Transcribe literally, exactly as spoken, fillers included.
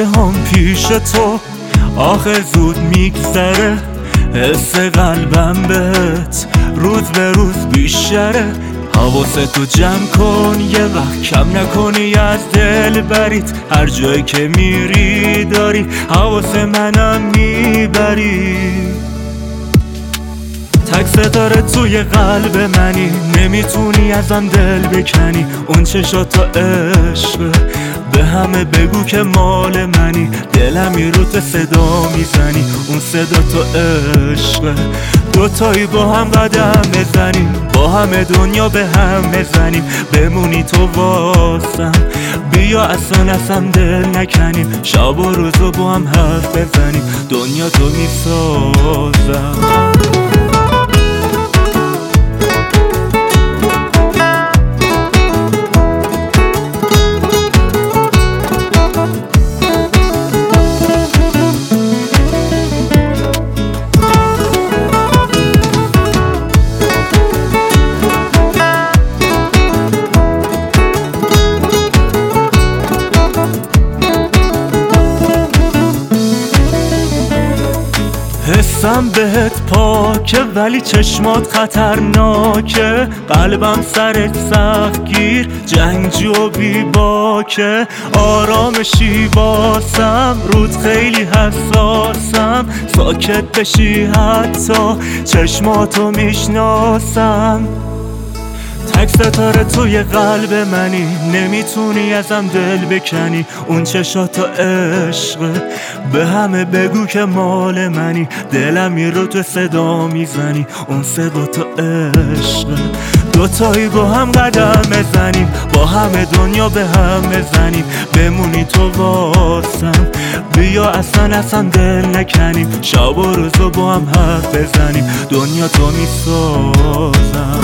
بچه هم پیش تو آخه زود میگذره، حس قلبم بهت روز به روز بیشتره. حواستو جمع کن یه وقت کم نکنی از دل برید، هر جایی که میری داری حواس منم میبری. تک ستاره توی قلب منی، نمیتونی ازم دل بکنی. اون چشاتو عشقه، به همه بگو که مال منی. دلمی رو تو صدا میزنی، اون صدا تو عشقه. دوتایی با هم قدم بزنیم، با همه دنیا به هم بزنیم. بمونی تو واسم، بیا اصلا اصلا دل نکنیم. شب و روزو با هم حرف بزنیم، دنیا تو میسازم. حسم بهت پاکه ولی چشمات خطرناکه. قلبم سرت سخت گیر، جنگجو و بی باکه. آرامشی واسم، رود خیلی حساسم. ساکت بشی حتی چشماتو میشناسم. تک ستاره توی قلب منی، نمیتونی ازم دل بکنی. اون چشاتو عشقه، به همه بگو که مال منی. دلمی رو تو صدا میزنی، اون صدا تو عشقه. دوتایی با هم قدم بزنیم، با همه دنیا به هم بزنیم. بمونی تو واسم، بیا اصلا اصلا دل نکنیم. شب و روزو با هم حرف بزنیم، دنیا تو میسازم.